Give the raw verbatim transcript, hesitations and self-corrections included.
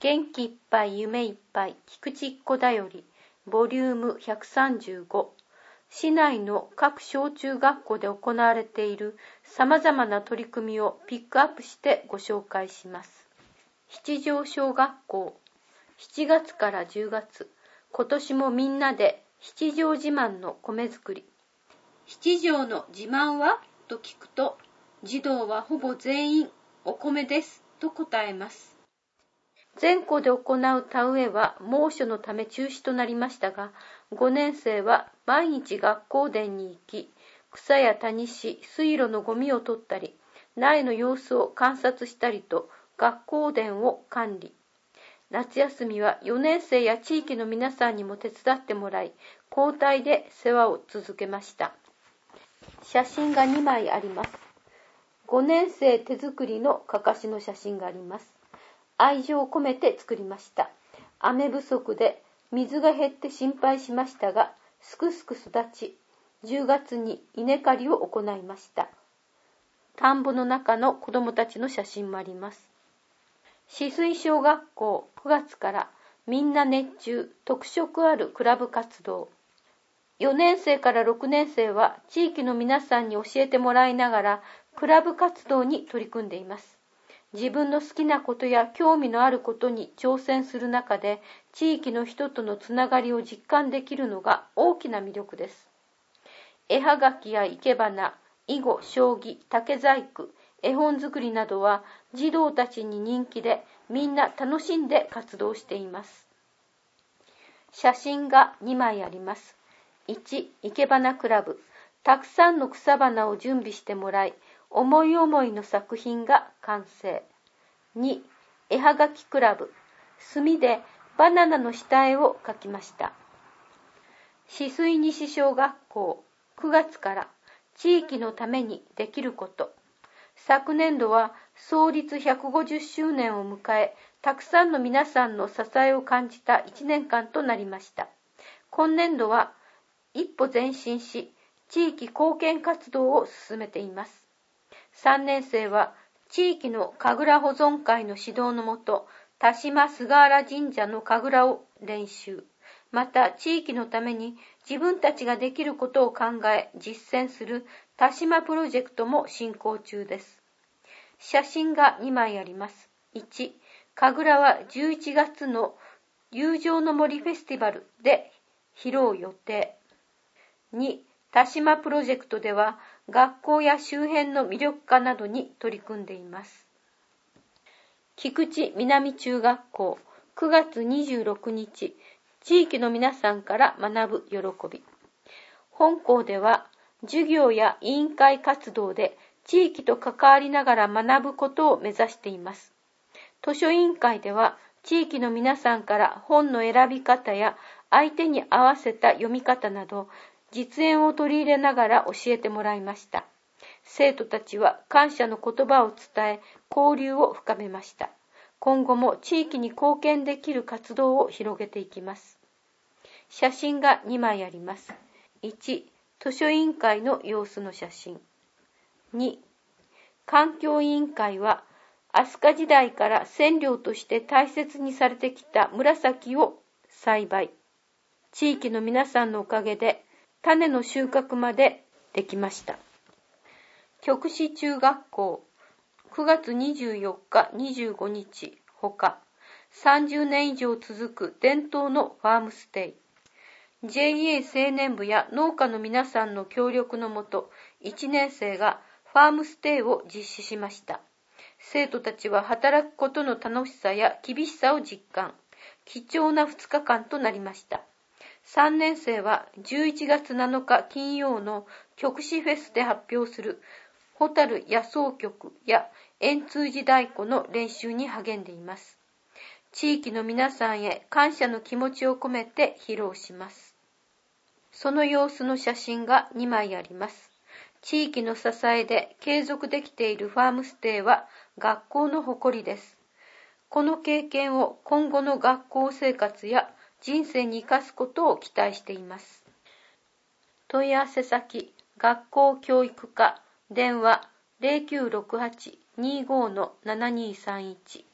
元気いっぱい夢いっぱい菊池っ子だよりボリュームひゃくさんじゅうご。市内の各小中学校で行われているさまざまな取り組みをピックアップしてご紹介します。七条小学校、しちがつからじゅうがつ、今年もみんなで七条自慢の米作り。七条の自慢はと聞くと、児童はほぼ全員お米ですと答えます。全校で行う田植えは猛暑のため中止となりましたが、ごねん生は毎日学校田に行き、草や谷し、水路のゴミを取ったり、苗の様子を観察したりと、学校田を管理。夏休みはよねん生や地域の皆さんにも手伝ってもらい、交代で世話を続けました。写真がにまいあります。ごねん生手作りのかかしの写真があります。愛情を込めて作りました。雨不足で水が減って心配しましたが、すくすく育ち、じゅうがつに稲刈りを行いました。田んぼの中の子どもたちの写真もあります。紫水小学校くがつからみんな熱中特色あるクラブ活動。よねん生からろくねん生は地域の皆さんに教えてもらいながらクラブ活動に取り組んでいます。自分の好きなことや興味のあることに挑戦する中で地域の人とのつながりを実感できるのが大きな魅力です。絵はがきや生け花、囲碁、将棋、竹細工、絵本作りなどは児童たちに人気でみんな楽しんで活動しています。写真がにまいあります。いち. 生け花クラブ。たくさんの草花を準備してもらい、思い思いの作品が完成。に. 絵はがきクラブ。墨でバナナの下絵を描きました。紫水西小学校くがつから地域のためにできること。昨年度は創立ひゃくごじゅっしゅうねんを迎え、たくさんの皆さんの支えを感じたいちねんかんとなりました。今年度は一歩前進し、地域貢献活動を進めています。さんねん生は地域の神楽保存会の指導のもと、田島菅原神社の神楽を練習。また地域のために自分たちができることを考え実践する田島プロジェクトも進行中です。写真がにまいあります。いち. 神楽はじゅういちがつの友情の森フェスティバルで披露予定。に. 田島プロジェクトでは学校や周辺の魅力化などに取り組んでいます。菊池南中学校くがつにじゅうろくにち、地域の皆さんから学ぶ喜び。本校では授業や委員会活動で地域と関わりながら学ぶことを目指しています。図書委員会では地域の皆さんから本の選び方や相手に合わせた読み方など実演を取り入れながら教えてもらいました。生徒たちは感謝の言葉を伝え交流を深めました。今後も地域に貢献できる活動を広げていきます。写真がにまいあります。いち. 図書委員会の様子の写真。に. 環境委員会は飛鳥時代から染料として大切にされてきた紫を栽培。地域の皆さんのおかげで種の収穫までできました。極紫中学校くがつにじゅうよっか、にじゅうごにちほかさんじゅうねん以上続く伝統のファームステイ。ジェーエー 青年部や農家の皆さんの協力のもと、いちねん生がファームステイを実施しました。生徒たちは働くことの楽しさや厳しさを実感。貴重なふつかかんとなりました。さんねん生はじゅういちがつなのか金曜の極紫フェスで発表するホタル野草曲や円通寺太鼓の練習に励んでいます。地域の皆さんへ感謝の気持ちを込めて披露します。その様子の写真がにまいあります。地域の支えで継続できているファームステイは学校の誇りです。この経験を今後の学校生活や人生に生かすことを期待しています。問い合わせ先、学校教育課、電話 ゼロきゅうろくはち にーごーのななにーさんいち